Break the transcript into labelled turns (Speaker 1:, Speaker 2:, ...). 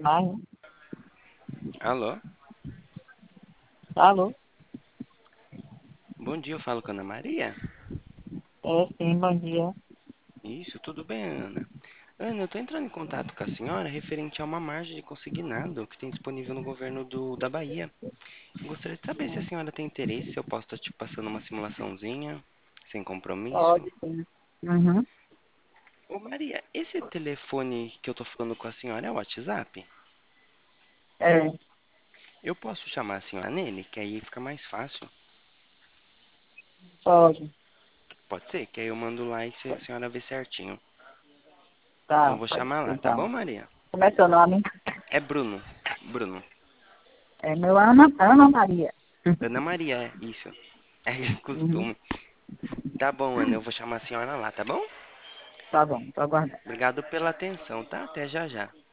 Speaker 1: Ai,
Speaker 2: Alô?
Speaker 1: alô?
Speaker 2: Bom dia, eu falo com a Ana Maria.
Speaker 1: É sim, bom dia.
Speaker 2: Isso, tudo bem, Ana? Ana, eu tô entrando em contato com a senhora referente a uma margem de consignado que tem disponível no governo da Bahia. Eu gostaria de saber se a senhora tem interesse, se eu posso estar te passando uma simulaçãozinha, sem compromisso.
Speaker 1: Pode sim. Uhum.
Speaker 2: Ô Maria, esse telefone que eu tô falando com a senhora é o WhatsApp?
Speaker 1: É,
Speaker 2: Eu posso chamar a senhora nele, que aí fica mais fácil.
Speaker 1: pode.
Speaker 2: Pode ser? Que aí eu mando lá e a senhora vê certinho. Então eu
Speaker 1: Tá,
Speaker 2: vou
Speaker 1: pode
Speaker 2: chamar
Speaker 1: ser
Speaker 2: lá, tá bom,
Speaker 1: então.
Speaker 2: Maria?
Speaker 1: Como é seu nome?
Speaker 2: É Bruno. Bruno.
Speaker 1: É meu Ana Maria.
Speaker 2: Ana Maria, isso. É
Speaker 1: Uhum.
Speaker 2: costume. Tá bom, Ana, eu vou chamar a senhora lá, tá bom?
Speaker 1: Tá bom, tô aguardando.
Speaker 2: Obrigado pela atenção, tá? Até já já.